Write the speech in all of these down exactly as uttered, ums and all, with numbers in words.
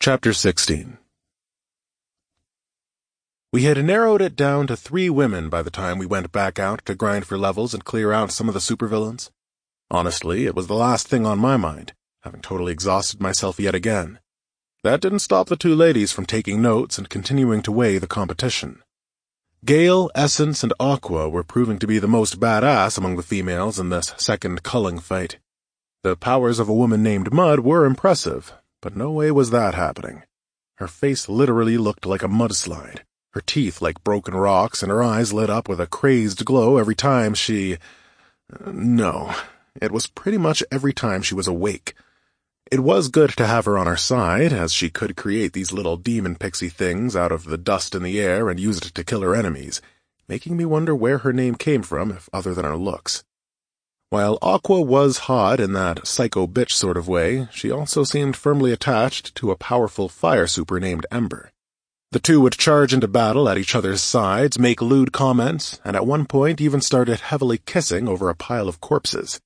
Chapter sixteen. We had narrowed it down to three women by the time we went back out to grind for levels and clear out some of the supervillains. Honestly, it was the last thing on my mind, having totally exhausted myself yet again. That didn't stop the two ladies from taking notes and continuing to weigh the competition. Gale, Essence, and Aqua were proving to be the most badass among the females in this second culling fight. The powers of a woman named Mud were impressive, but no way was that happening. Her face literally looked like a mudslide, her teeth like broken rocks, and her eyes lit up with a crazed glow every time she... No, it was pretty much every time she was awake. It was good to have her on our side, as she could create these little demon pixie things out of the dust in the air and use it to kill her enemies, making me wonder where her name came from, if other than her looks. While Aqua was hot in that psycho bitch sort of way, she also seemed firmly attached to a powerful fire super named Ember. The two would charge into battle at each other's sides, make lewd comments, and at one point even started heavily kissing over a pile of corpses.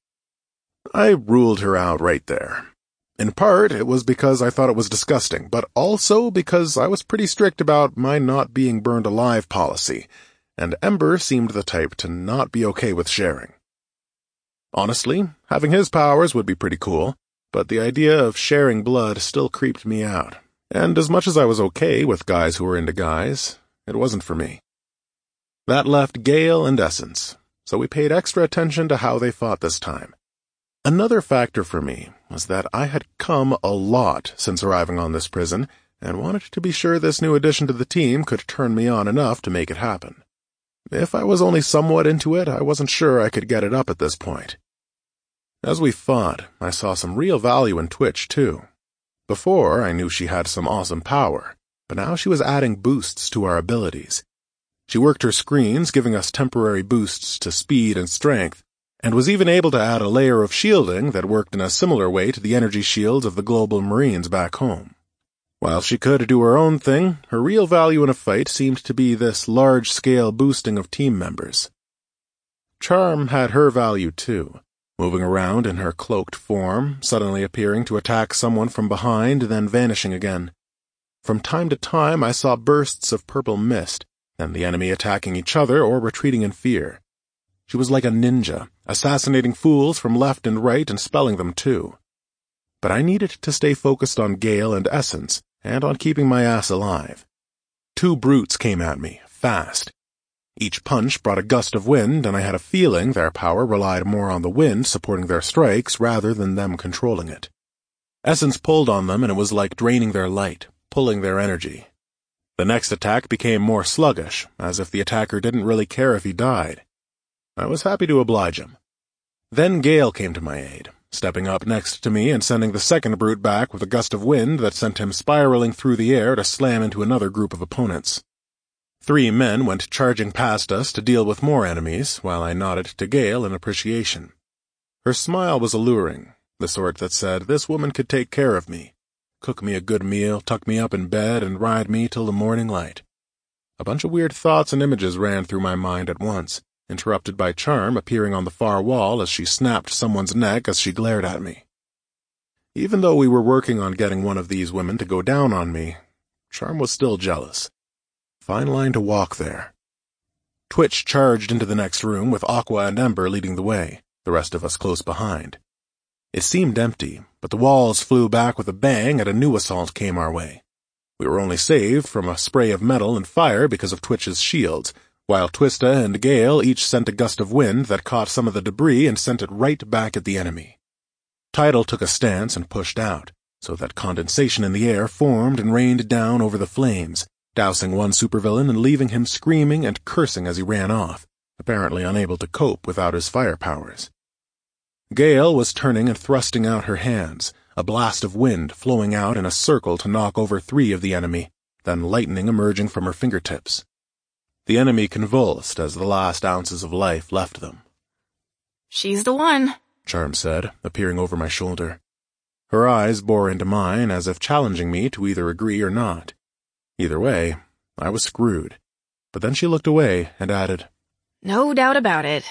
I ruled her out right there. In part, it was because I thought it was disgusting, but also because I was pretty strict about my not being burned alive policy, and Ember seemed the type to not be okay with sharing. Honestly, having his powers would be pretty cool, but the idea of sharing blood still creeped me out, and as much as I was okay with guys who were into guys, it wasn't for me. That left Gale and Essence, so we paid extra attention to how they fought this time. Another factor for me was that I had come a lot since arriving on this prison, and wanted to be sure this new addition to the team could turn me on enough to make it happen. If I was only somewhat into it, I wasn't sure I could get it up at this point. As we fought, I saw some real value in Twitch, too. Before, I knew she had some awesome power, but now she was adding boosts to our abilities. She worked her screens, giving us temporary boosts to speed and strength, and was even able to add a layer of shielding that worked in a similar way to the energy shields of the global Marines back home. While she could do her own thing, her real value in a fight seemed to be this large-scale boosting of team members. Charm had her value too, moving around in her cloaked form, suddenly appearing to attack someone from behind, then vanishing again. From time to time I saw bursts of purple mist, then the enemy attacking each other or retreating in fear. She was like a ninja, assassinating fools from left and right and spelling them too. But I needed to stay focused on Gale and Essence, and on keeping my ass alive. Two brutes came at me, fast. Each punch brought a gust of wind, and I had a feeling their power relied more on the wind supporting their strikes rather than them controlling it. Essence pulled on them, and it was like draining their light, pulling their energy. The next attack became more sluggish, as if the attacker didn't really care if he died. I was happy to oblige him. Then Gale came to my aid, stepping up next to me and sending the second brute back with a gust of wind that sent him spiraling through the air to slam into another group of opponents. Three men went charging past us to deal with more enemies, while I nodded to Gale in appreciation. Her smile was alluring, the sort that said this woman could take care of me, cook me a good meal, tuck me up in bed, and ride me till the morning light. A bunch of weird thoughts and images ran through my mind at once, interrupted by Charm appearing on the far wall as she snapped someone's neck as she glared at me. Even though we were working on getting one of these women to go down on me, Charm was still jealous. Fine line to walk there. Twitch charged into the next room with Aqua and Ember leading the way, the rest of us close behind. It seemed empty, but the walls flew back with a bang and a new assault came our way. We were only saved from a spray of metal and fire because of Twitch's shields, while Twista and Gale each sent a gust of wind that caught some of the debris and sent it right back at the enemy. Tidal took a stance and pushed out, so that condensation in the air formed and rained down over the flames, dousing one supervillain and leaving him screaming and cursing as he ran off, apparently unable to cope without his fire powers. Gale was turning and thrusting out her hands, a blast of wind flowing out in a circle to knock over three of the enemy, then lightning emerging from her fingertips. The enemy convulsed as the last ounces of life left them. "She's the one," Charm said, appearing over my shoulder. Her eyes bore into mine as if challenging me to either agree or not. Either way, I was screwed. But then she looked away and added, "No doubt about it."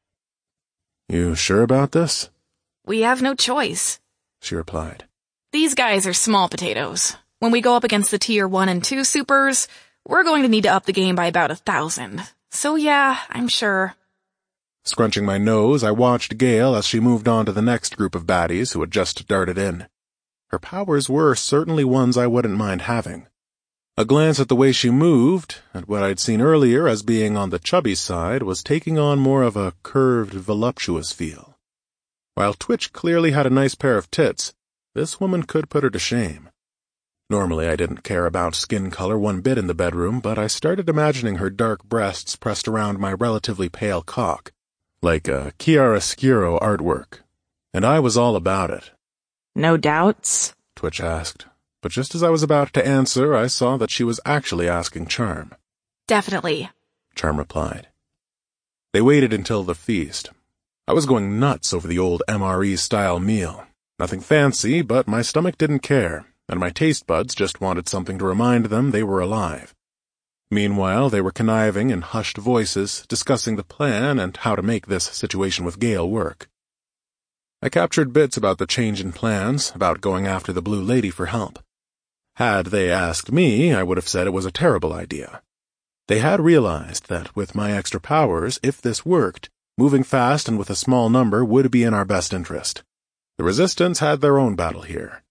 "You sure about this?" "We have no choice," she replied. "These guys are small potatoes. When we go up against the tier one and two supers, we're going to need to up the game by about a thousand. So yeah, I'm sure. Scrunching my nose, I watched Gale as she moved on to the next group of baddies who had just darted in. Her powers were certainly ones I wouldn't mind having. A glance at the way she moved, and what I'd seen earlier as being on the chubby side, was taking on more of a curved, voluptuous feel. While Twitch clearly had a nice pair of tits, this woman could put her to shame. Normally I didn't care about skin color one bit in the bedroom, but I started imagining her dark breasts pressed around my relatively pale cock, like a chiaroscuro artwork. And I was all about it. No doubts? Twitch asked. But just as I was about to answer, I saw that she was actually asking Charm. Definitely, Charm replied. They waited until the feast. I was going nuts over the old M R E-style meal. Nothing fancy, but my stomach didn't care, and my taste buds just wanted something to remind them they were alive. Meanwhile, they were conniving in hushed voices, discussing the plan and how to make this situation with Gale work. I captured bits about the change in plans, about going after the Blue Lady for help. Had they asked me, I would have said it was a terrible idea. They had realized that with my extra powers, if this worked, moving fast and with a small number would be in our best interest. The Resistance had their own battle here.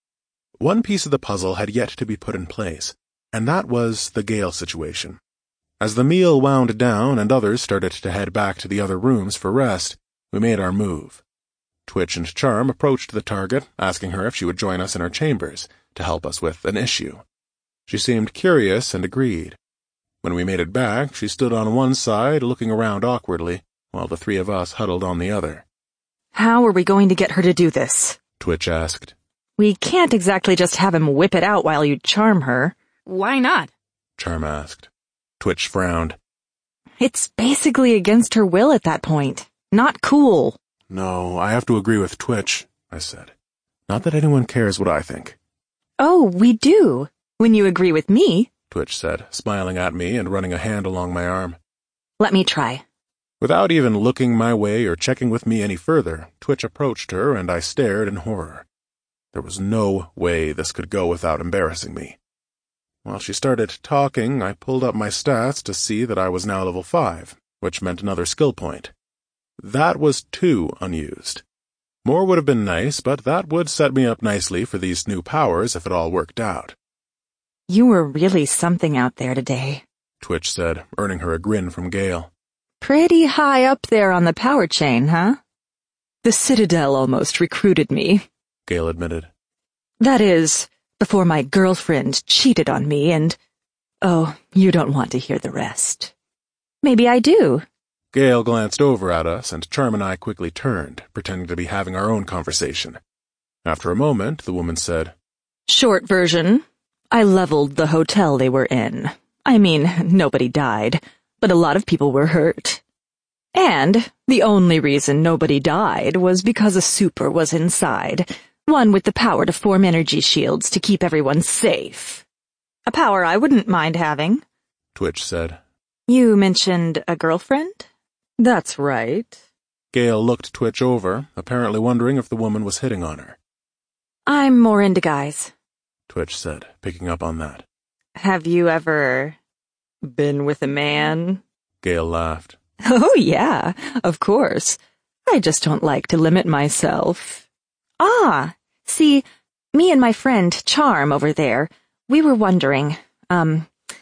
One piece of the puzzle had yet to be put in place, and that was the Gale situation. As the meal wound down and others started to head back to the other rooms for rest, we made our move. Twitch and Charm approached the target, asking her if she would join us in our chambers to help us with an issue. She seemed curious and agreed. When we made it back, she stood on one side, looking around awkwardly, while the three of us huddled on the other. How are we going to get her to do this? Twitch asked. We can't exactly just have him whip it out while you charm her. Why not? Charm asked. Twitch frowned. It's basically against her will at that point. Not cool. No, I have to agree with Twitch, I said. Not that anyone cares what I think. Oh, we do. When you agree with me, Twitch said, smiling at me and running a hand along my arm. Let me try. Without even looking my way or checking with me any further, Twitch approached her and I stared in horror. There was no way this could go without embarrassing me. While she started talking, I pulled up my stats to see that I was now level five, which meant another skill point. That was two unused. More would have been nice, but that would set me up nicely for these new powers if it all worked out. You were really something out there today, Twitch said, earning her a grin from Gale. Pretty high up there on the power chain, huh? The Citadel almost recruited me, Gale admitted. That is, before my girlfriend cheated on me and... Oh, you don't want to hear the rest. Maybe I do. Gale glanced over at us, and Charm and I quickly turned, pretending to be having our own conversation. After a moment, the woman said, Short version. I leveled the hotel they were in. I mean, nobody died, but a lot of people were hurt. And the only reason nobody died was because a super was inside, one with the power to form energy shields to keep everyone safe. A power I wouldn't mind having, Twitch said. You mentioned a girlfriend? That's right. Gale looked Twitch over, apparently wondering if the woman was hitting on her. I'm more into guys, Twitch said, picking up on that. Have you ever been with a man? Gale laughed. Oh, yeah, of course. I just don't like to limit myself. Ah, see, me and my friend Charm over there, we were wondering, um,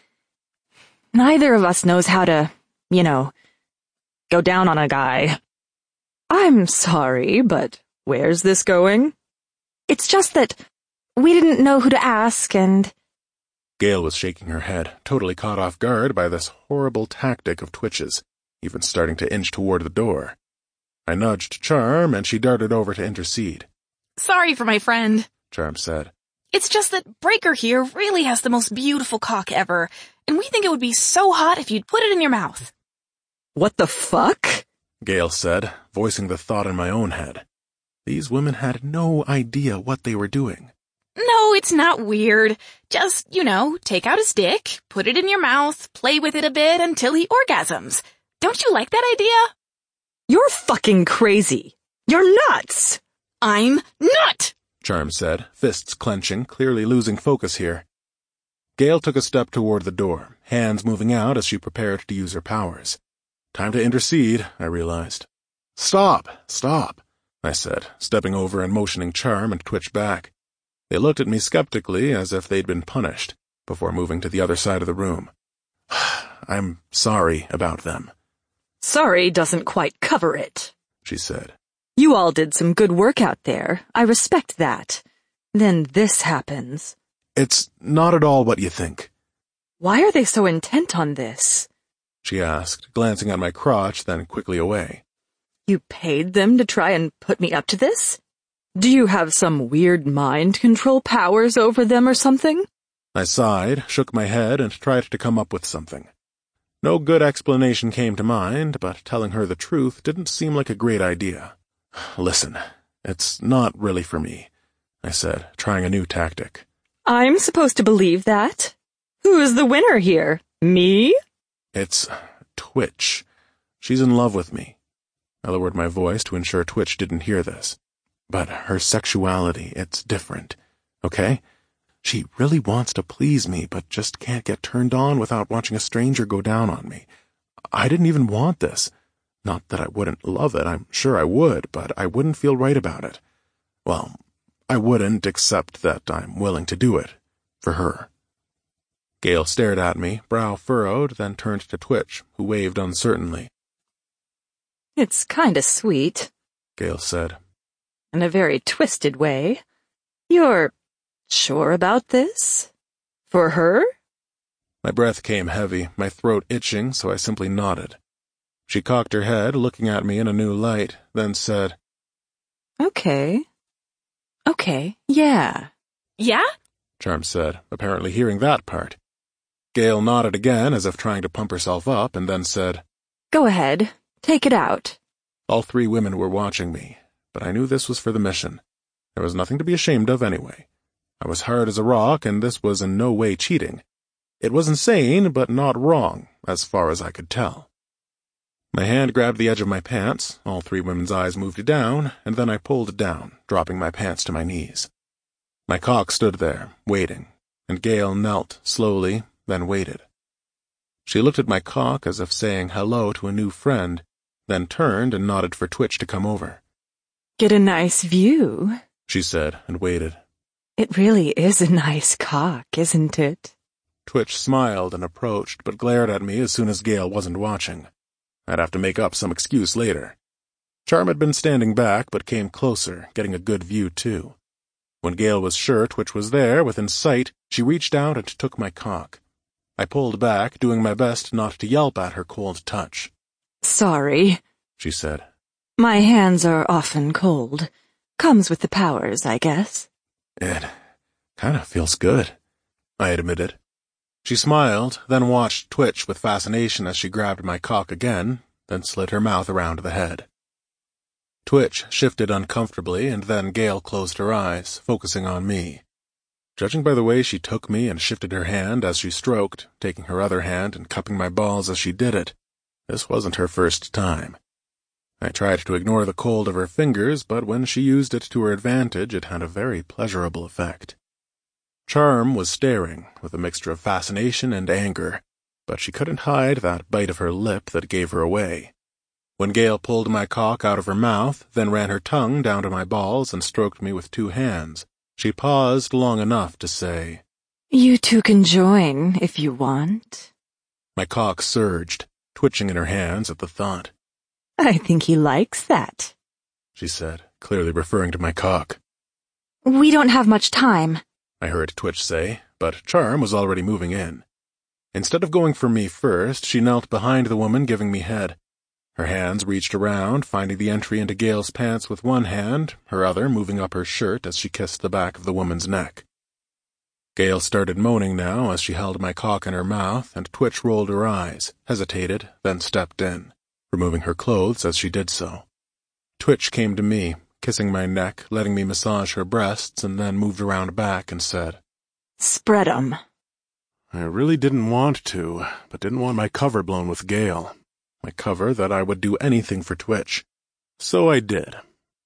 neither of us knows how to, you know, go down on a guy. I'm sorry, but where's this going? It's just that we didn't know who to ask and... Gale was shaking her head, totally caught off guard by this horrible tactic of Twitch's, even starting to inch toward the door. I nudged Charm, and she darted over to intercede. Sorry for my friend, Charm said. It's just that Breaker here really has the most beautiful cock ever, and we think it would be so hot if you'd put it in your mouth. What the fuck? Gale said, voicing the thought in my own head. These women had no idea what they were doing. No, it's not weird. Just, you know, take out his dick, put it in your mouth, play with it a bit until he orgasms. Don't you like that idea? You're fucking crazy. You're nuts. I'm not. Charm said, fists clenching, clearly losing focus here. Gale took a step toward the door, hands moving out as she prepared to use her powers. Time to intercede, I realized. Stop, stop, I said, stepping over and motioning Charm and Twitch back. They looked at me skeptically as if they'd been punished, before moving to the other side of the room. I'm sorry about them. Sorry doesn't quite cover it, she said. You all did some good work out there. I respect that. Then this happens. It's not at all what you think. Why are they so intent on this? She asked, glancing at my crotch, then quickly away. You paid them to try and put me up to this? Do you have some weird mind control powers over them or something? I sighed, shook my head, and tried to come up with something. No good explanation came to mind, but telling her the truth didn't seem like a great idea. Listen, it's not really for me, I said, trying a new tactic. I'm supposed to believe that? Who's the winner here? Me? It's Twitch. She's in love with me. I lowered my voice to ensure Twitch didn't hear this. But her sexuality, it's different, okay? She really wants to please me, but just can't get turned on without watching a stranger go down on me. I didn't even want this. Not that I wouldn't love it, I'm sure I would, but I wouldn't feel right about it. Well, I wouldn't, except that I'm willing to do it. For her. Gale stared at me, brow furrowed, then turned to Twitch, who waved uncertainly. It's kinda sweet, Gale said. In a very twisted way. You're sure about this? For her? My breath came heavy, my throat itching, so I simply nodded. She cocked her head, looking at me in a new light, then said, Okay. Okay, yeah. Yeah? Charm said, apparently hearing that part. Gale nodded again, as if trying to pump herself up, and then said, Go ahead. Take it out. All three women were watching me, but I knew this was for the mission. There was nothing to be ashamed of anyway. I was hard as a rock, and this was in no way cheating. It was insane, but not wrong, as far as I could tell. My hand grabbed the edge of my pants, all three women's eyes moved down, and then I pulled down, dropping my pants to my knees. My cock stood there, waiting, and Gale knelt slowly, then waited. She looked at my cock as if saying hello to a new friend, then turned and nodded for Twitch to come over. Get a nice view, she said, and waited. It really is a nice cock, isn't it? Twitch smiled and approached, but glared at me as soon as Gale wasn't watching. I'd have to make up some excuse later. Charm had been standing back, but came closer, getting a good view, too. When Gale was sure Twitch was there, within sight, she reached out and took my cock. I pulled back, doing my best not to yelp at her cold touch. Sorry, she said. My hands are often cold. Comes with the powers, I guess. It kind of feels good, I admitted. She smiled, then watched Twitch with fascination as she grabbed my cock again, then slid her mouth around the head. Twitch shifted uncomfortably, and then Gale closed her eyes, focusing on me. Judging by the way she took me and shifted her hand as she stroked, taking her other hand and cupping my balls as she did it, this wasn't her first time. I tried to ignore the cold of her fingers, but when she used it to her advantage, it had a very pleasurable effect. Charm was staring, with a mixture of fascination and anger, but she couldn't hide that bite of her lip that gave her away. When Gale pulled my cock out of her mouth, then ran her tongue down to my balls and stroked me with two hands, she paused long enough to say, You two can join, if you want. My cock surged, twitching in her hands at the thought. I think he likes that, she said, clearly referring to my cock. We don't have much time, I heard Twitch say, but Charm was already moving in. Instead of going for me first, she knelt behind the woman giving me head. Her hands reached around, finding the entry into Gale's pants with one hand, her other moving up her shirt as she kissed the back of the woman's neck. Gale started moaning now as she held my cock in her mouth, and Twitch rolled her eyes, hesitated, then stepped in, removing her clothes as she did so. Twitch came to me, kissing my neck, letting me massage her breasts, and then moved around back and said, Spread 'em. I really didn't want to, but didn't want my cover blown with Gale. My cover that I would do anything for Twitch. So I did.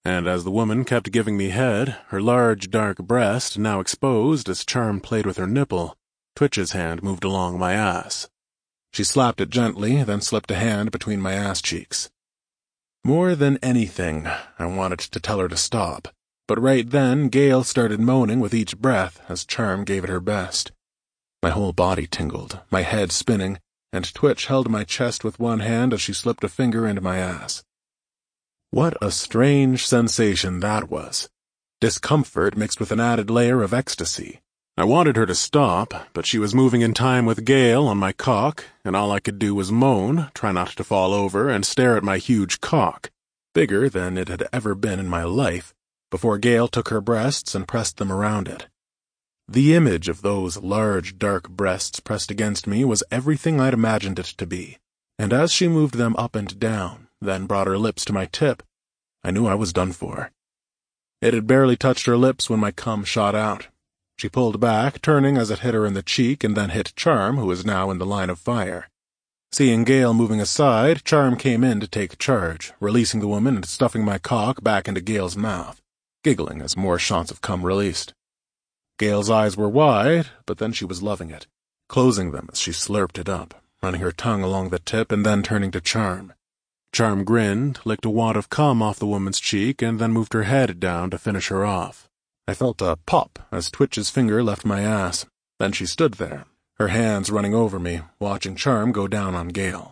and as the woman kept giving me head, her large dark breast now exposed as Charm played with her nipple, Twitch's hand moved along my ass. She slapped it gently, then slipped a hand between my ass cheeks. More than anything, I wanted to tell her to stop, but right then Gale started moaning with each breath as Charm gave it her best. My whole body tingled, my head spinning, and Twitch held my chest with one hand as she slipped a finger into my ass. What a strange sensation that was. Discomfort mixed with an added layer of ecstasy. I wanted her to stop, but she was moving in time with Gale on my cock, and all I could do was moan, try not to fall over, and stare at my huge cock, bigger than it had ever been in my life, before Gale took her breasts and pressed them around it. The image of those large, dark breasts pressed against me was everything I'd imagined it to be, and as she moved them up and down, then brought her lips to my tip, I knew I was done for. It had barely touched her lips when my cum shot out. She pulled back, turning as it hit her in the cheek and then hit Charm, who was now in the line of fire. Seeing Gale moving aside, Charm came in to take charge, releasing the woman and stuffing my cock back into Gale's mouth, giggling as more shots of cum released. Gale's eyes were wide, but then she was loving it, closing them as she slurped it up, running her tongue along the tip and then turning to Charm. Charm grinned, licked a wad of cum off the woman's cheek, and then moved her head down to finish her off. I felt a pop as Twitch's finger left my ass. Then she stood there, her hands running over me, watching Charm go down on Gale.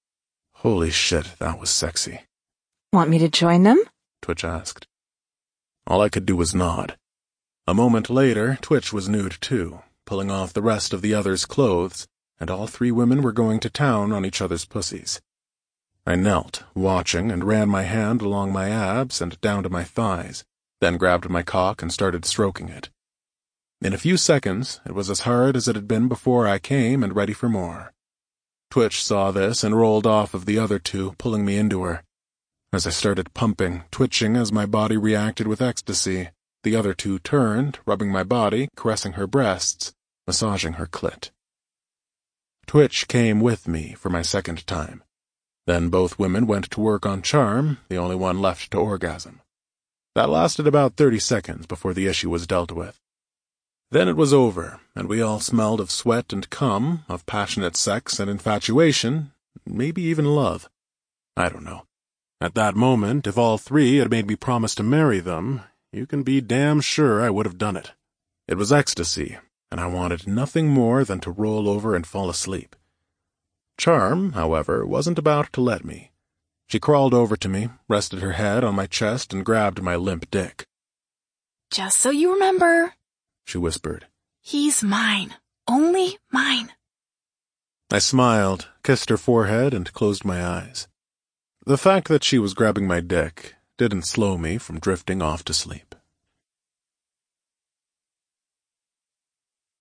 Holy shit, that was sexy. Want me to join them? Twitch asked. All I could do was nod. A moment later, Twitch was nude too, pulling off the rest of the others' clothes, and all three women were going to town on each other's pussies. I knelt, watching, and ran my hand along my abs and down to my thighs, then grabbed my cock and started stroking it. In a few seconds, it was as hard as it had been before I came and ready for more. Twitch saw this and rolled off of the other two, pulling me into her. As I started pumping, twitching as my body reacted with ecstasy, the other two turned, rubbing my body, caressing her breasts, massaging her clit. Twitch came with me for my second time. Then both women went to work on Charm, the only one left to orgasm. That lasted about thirty seconds before the issue was dealt with. Then it was over, and we all smelled of sweat and cum, of passionate sex and infatuation, maybe even love. I don't know. At that moment, if all three had made me promise to marry them, you can be damn sure I would have done it. It was ecstasy, and I wanted nothing more than to roll over and fall asleep. Charm, however, wasn't about to let me. She crawled over to me, rested her head on my chest, and grabbed my limp dick. Just so you remember, she whispered. He's mine. Only mine. I smiled, kissed her forehead, and closed my eyes. The fact that she was grabbing my dick didn't slow me from drifting off to sleep.